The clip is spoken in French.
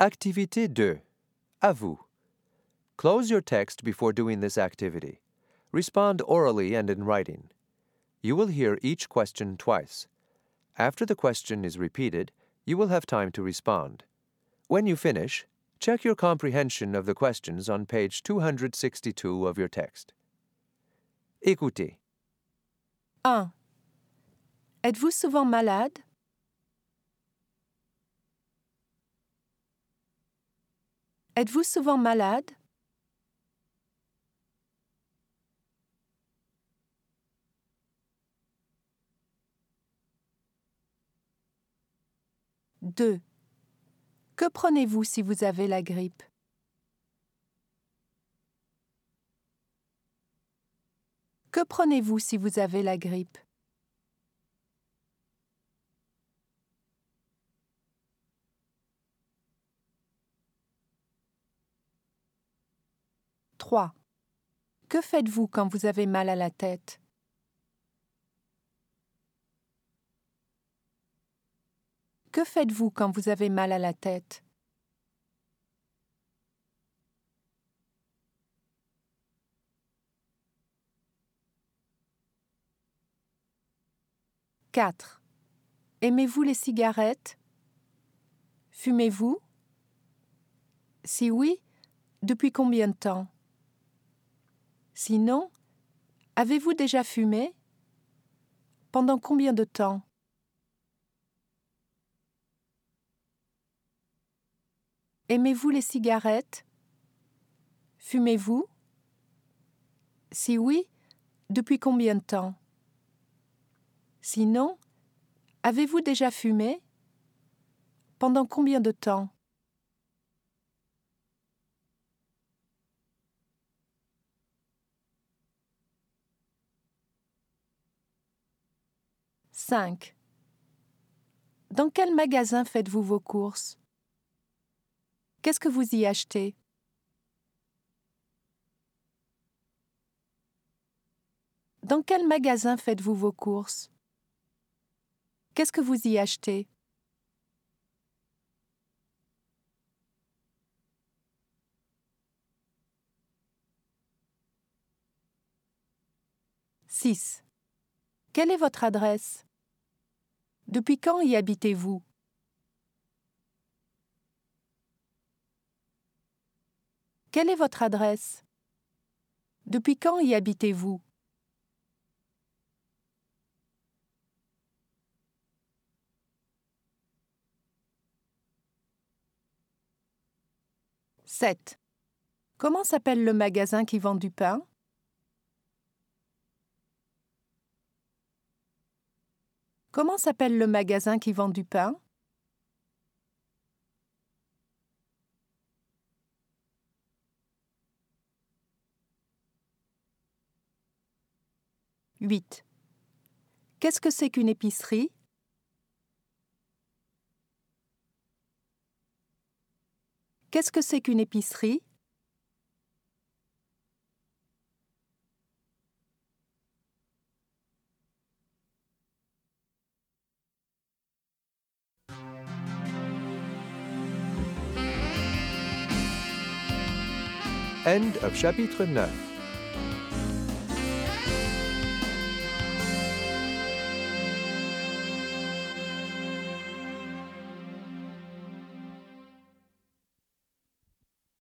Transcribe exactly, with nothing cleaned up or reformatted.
Activité deux. À vous. Close your text before doing this activity. Respond orally and in writing. You will hear each question twice. After the question is repeated, you will have time to respond. When you finish, check your comprehension of the questions on page two hundred sixty-two of your text. Écoutez. un. Êtes-vous souvent malade? Êtes-vous souvent malade? deux. Que prenez-vous si vous avez la grippe? Que prenez-vous si vous avez la grippe? trois. Que faites-vous quand vous avez mal à la tête? Que faites-vous quand vous avez mal à la tête? quatre. Aimez-vous les cigarettes? Fumez-vous? Si oui, depuis combien de temps? Sinon, avez-vous déjà fumé? Pendant combien de temps? Aimez-vous les cigarettes? Fumez-vous? Si oui, depuis combien de temps? Sinon, avez-vous déjà fumé? Pendant combien de temps? cinq. Dans quel magasin faites-vous vos courses? Qu'est-ce que vous y achetez? Dans quel magasin faites-vous vos courses? Qu'est-ce que vous y achetez? six. Quelle est votre adresse? Depuis quand y habitez-vous? Quelle est votre adresse? Depuis quand y habitez-vous? sept. Comment s'appelle le magasin qui vend du pain? Comment s'appelle le magasin qui vend du pain? huit. Qu'est-ce que c'est qu'une épicerie? Qu'est-ce que c'est qu'une épicerie? End of chapitre neuf.